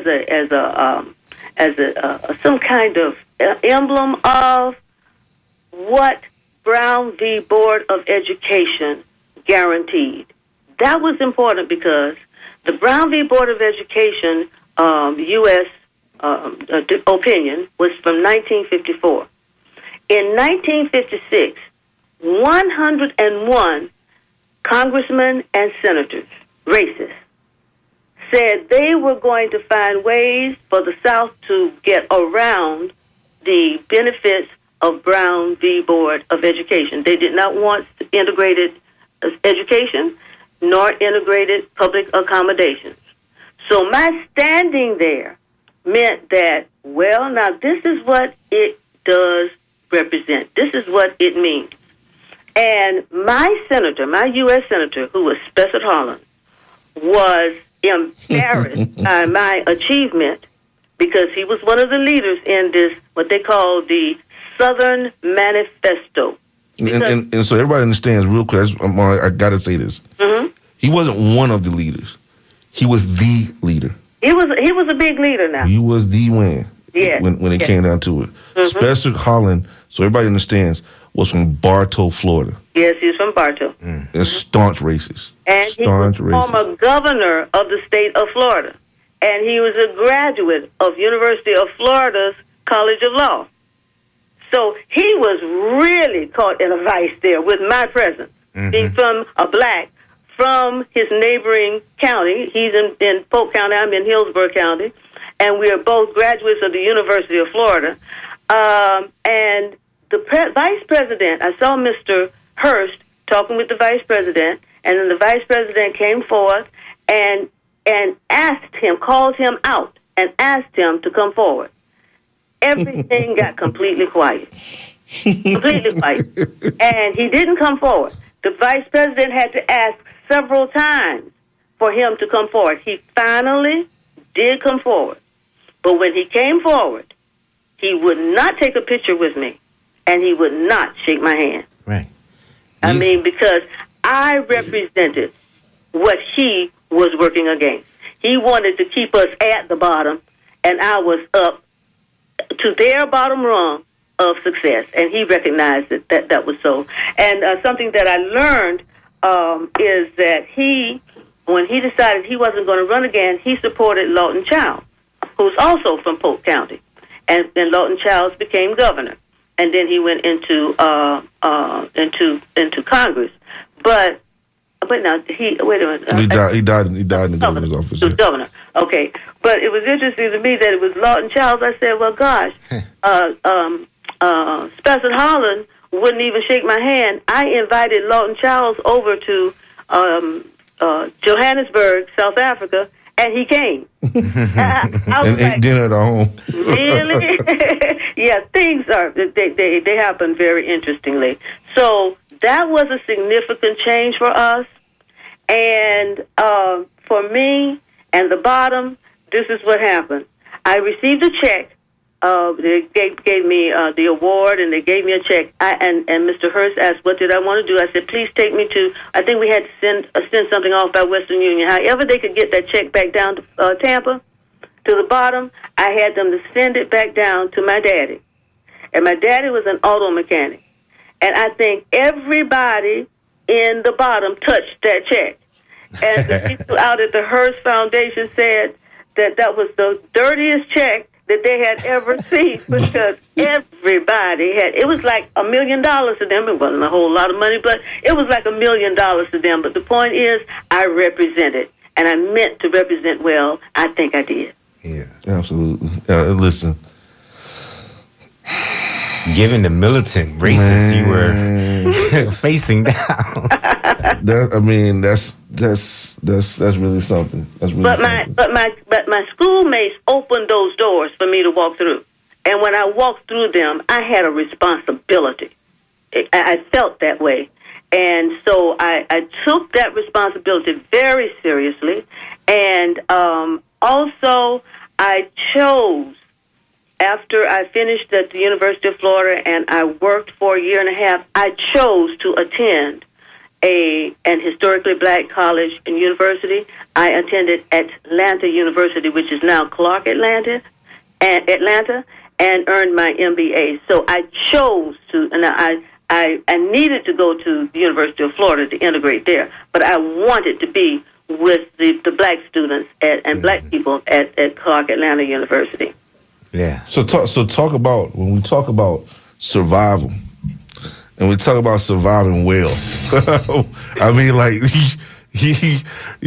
some kind of emblem of what Brown v. Board of Education guaranteed. That was important because the Brown v. Board of Education U.S. Opinion was from 1954. In 1956, 101 congressmen and senators, racists, said they were going to find ways for the South to get around the benefits of Brown v. Board of Education. They did not want integrated education nor integrated public accommodations. So my standing there meant that, well, now this is what it does represent. This is what it means. And my senator, my U.S. senator, who was Spessard Holland, was embarrassed by my achievement because he was one of the leaders in this, what they call the Southern Manifesto. And so everybody understands real quick, I got to say this. Mm-hmm. He wasn't one of the leaders. He was the leader. He was a big leader now. He was the man when it came down to it. Mm-hmm. Spessard Holland, so everybody understands, was from Bartow, Florida. Yes, he's from Bartow. And staunch racist. And he was former governor of the state of Florida. And he was a graduate of University of Florida's College of Law. So he was really caught in a vice there with my presence. Being from a black from his neighboring county. He's in Polk County, I'm in Hillsborough County. And we are both graduates of the University of Florida. And the vice president, I saw Mr. Hurst talking with the vice president, and then the vice president came forth and asked him, called him out, and asked him to come forward. Everything got completely quiet. Completely quiet. And he didn't come forward. The vice president had to ask several times for him to come forward. He finally did come forward. But when he came forward, he would not take a picture with me, and he would not shake my hand. Right. I mean, because I represented what he was working against. He wanted to keep us at the bottom, and I was up to their bottom rung of success, and he recognized that was so. And something that I learned is that when he decided he wasn't going to run again, he supported Lawton Childs, who's also from Polk County, and then Lawton Childs became governor, and then he went into Congress. But now wait a minute. He died in the governor's office. He was governor. Okay, but it was interesting to me that it was Lawton Childs. I said, well, gosh, Spessard Holland wouldn't even shake my hand. I invited Lawton Childs over to Johannesburg, South Africa, and he came. And ate dinner at our home. Really? Yeah, things they happen very interestingly. So that was a significant change for us. And for me, and the bottom, this is what happened. I received a check. They gave me the award, and they gave me a check. And Mr. Hurst asked, what did I want to do? I said, please take me to, I think we had to send something off by Western Union. However they could get that check back down to Tampa, to the bottom, I had them to send it back down to my daddy. And my daddy was an auto mechanic. And I think everybody in the bottom touched that check. And the people out at the Hearst Foundation said that was the dirtiest check that they had ever seen, because everybody it was like $1 million to them. It wasn't a whole lot of money, but it was like $1 million to them. But the point is, I represented, and I meant to represent well. I think I did. Yeah, absolutely. Listen. Given the militant racists you were facing down, that's really something. That's really But my schoolmates opened those doors for me to walk through, and when I walked through them, I had a responsibility. I felt that way, and so I took that responsibility very seriously, and also I chose. After I finished at the University of Florida and I worked for a year and a half, I chose to attend an historically black college and university. I attended Atlanta University, which is now Clark Atlanta, and earned my MBA. So I chose to, and I needed to go to the University of Florida to integrate there, but I wanted to be with the black students and black people at Clark Atlanta University. Yeah. So talk about, when we talk about survival, and we talk about surviving well. I mean, like you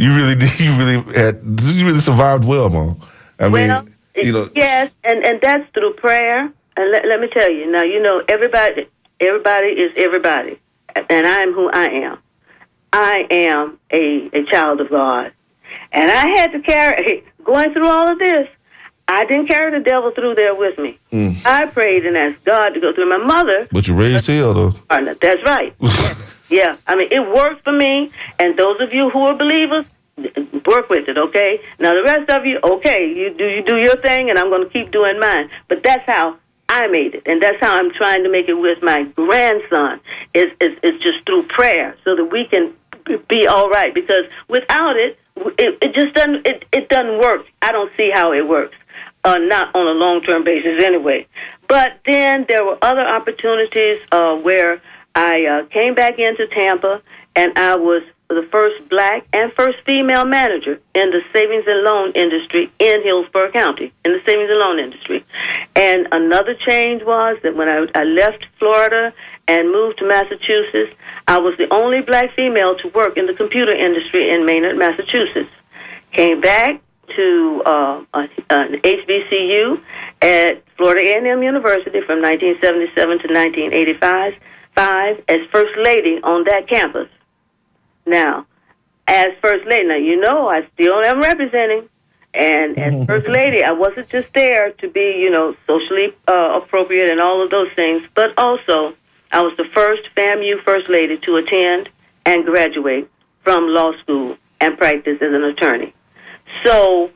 really survived well, Mom. I mean, yes, and that's through prayer. And let me tell you, now everybody is everybody, and I am who I am. I am a child of God, and I had to carry going through all of this. I didn't carry the devil through there with me. I prayed and asked God to go through. My mother. But you raised hell, though. That's right. Yeah. I mean, it worked for me. And those of you who are believers, work with it, okay? Now, the rest of you, okay, you do your thing, and I'm going to keep doing mine. But that's how I made it. And that's how I'm trying to make it with my grandson. It's just through prayer so that we can be all right. Because without it, it just doesn't work. I don't see how it works. Not on a long-term basis anyway. But then there were other opportunities where I came back into Tampa, and I was the first black and first female manager in the savings and loan industry in Hillsborough County, in the savings and loan industry. And another change was that when I left Florida and moved to Massachusetts, I was the only black female to work in the computer industry in Maynard, Massachusetts. Came back to an HBCU at Florida A&M University from 1977 to 1985 as First Lady on that campus. Now, as First Lady, I still am representing. And as First Lady, I wasn't just there to be, socially appropriate and all of those things, but also I was the first FAMU First Lady to attend and graduate from law school and practice as an attorney. So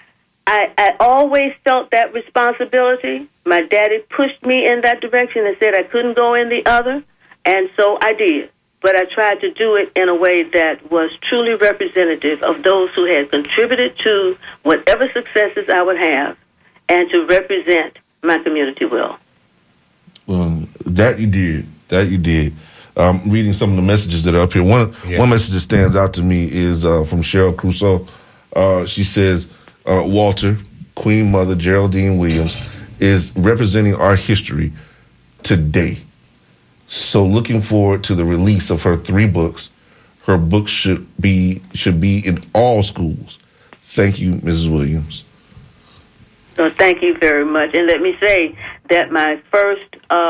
I always felt that responsibility. My daddy pushed me in that direction and said I couldn't go in the other, and so I did. But I tried to do it in a way that was truly representative of those who had contributed to whatever successes I would have and to represent my community well. That you did. Reading some of the messages that are up here. One message that stands out to me is from Cheryl Crusoe. She says, Walter, Queen Mother Geraldine Williams, is representing our history today. So looking forward to the release of her 3 books. Her books should be in all schools. Thank you, Mrs. Williams. So thank you very much. And let me say that my first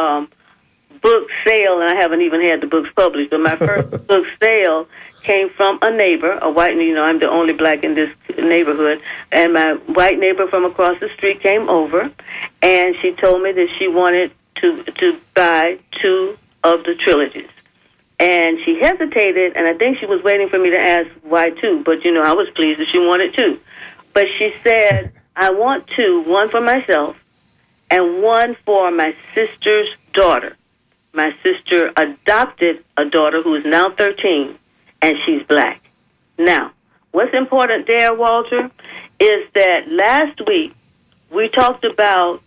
book sale, and I haven't even had the books published, but my first book sale came from a neighbor, a white, I'm the only black in this neighborhood, and my white neighbor from across the street came over, and she told me that she wanted to buy 2 of the trilogies. And she hesitated, and I think she was waiting for me to ask why 2, but, I was pleased that she wanted 2. But she said, I want 2, one for myself and one for my sister's daughter. My sister adopted a daughter who is now 13, and she's black. Now, what's important there, Walter, is that last week we talked about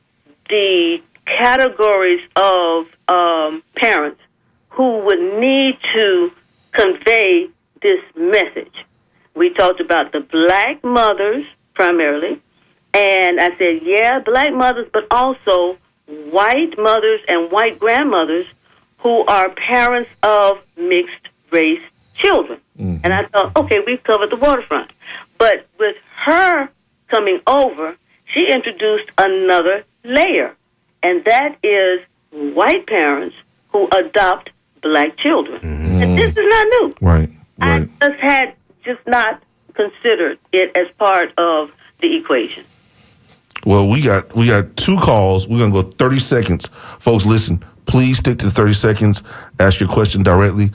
the categories of parents who would need to convey this message. We talked about the black mothers primarily, and I said, black mothers, but also white mothers and white grandmothers who are parents of mixed race children. And I thought, okay, we've covered the waterfront. But with her coming over, she introduced another layer, and that is white parents who adopt black children. And this is not new. Right. I just not considered it as part of the equation. Well, we got 2 calls. We're going to go 30 seconds. Folks, listen, please stick to 30 seconds. Ask your question directly.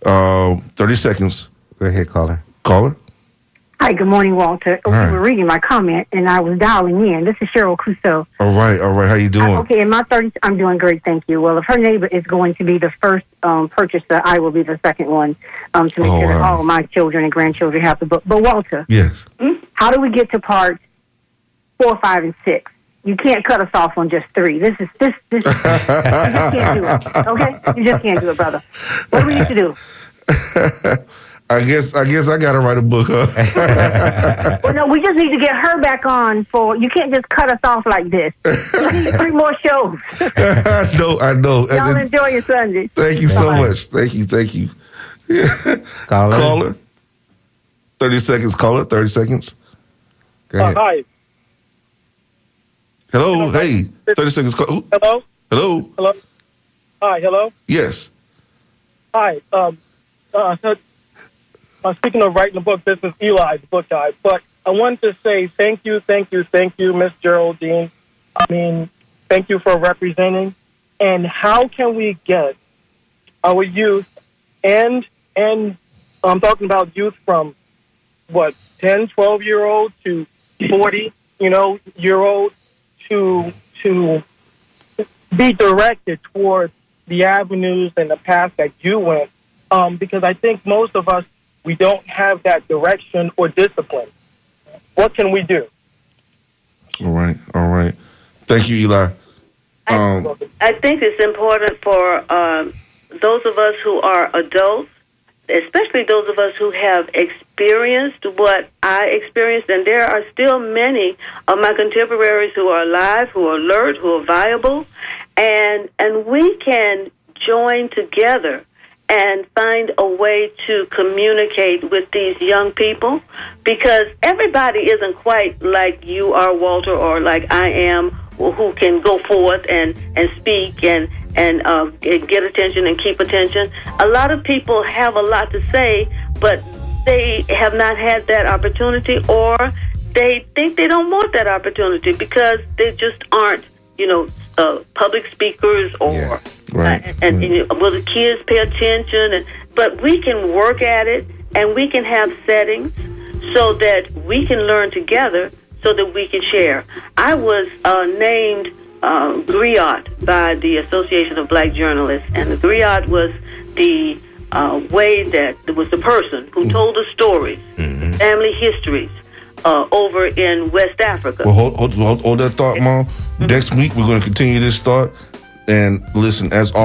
30 seconds. Go ahead, caller. Caller? Hi, good morning, Walter. Hi. You were reading my comment, and I was dialing in. This is Cheryl Crusoe. All right. How you doing? Okay, in my 30s, I'm doing great, thank you. Well, if her neighbor is going to be the first purchaser, I will be the second one to make sure that all my children and grandchildren have the book. But, Walter, yes. How do we get to parts 4, 5, and 6? You can't cut us off on just 3. This you just can't do it. Okay, you just can't do it, brother. What do we need to do? I guess I got to write a book, huh? Well, no, we just need to get her back on you can't just cut us off like this. We need 3 more shows. I know. Y'all enjoy your Sunday. Thank you so much. Thank you. Caller. 30 seconds, caller. 30 seconds. Go ahead. Hi. Hello. Hey. 30 seconds. Hello. Hello. Hi. Hello. Yes. Hi. Speaking of writing a book, this is Eli's book guy. But I want to say thank you, Miss Geraldine. I mean, thank you for representing. And how can we get our youth and I'm talking about youth from 10, 12-year-old to 40, year old to be directed towards the avenues and the path that you went. Because I think most of us, we don't have that direction or discipline. What can we do? All right. Thank you, Eli. I think it's important for those of us who are adults, especially those of us who have experienced what I experienced, and there are still many of my contemporaries who are alive, who are alert, who are viable, and we can join together and find a way to communicate with these young people, because everybody isn't quite like you are, Walter, or like I am, who can go forth and speak and get attention and keep attention. A lot of people have a lot to say, but they have not had that opportunity, or they think they don't want that opportunity because they just aren't, public speakers or will the kids pay attention? But we can work at it, and we can have settings so that we can learn together, so that we can share. I was named Griot by the Association of Black Journalists, and the Griot was the way that it was the person who told the stories, family histories over in West Africa. Well, hold that thought, Mom. Next week we're going to continue this thought, and listen, as always.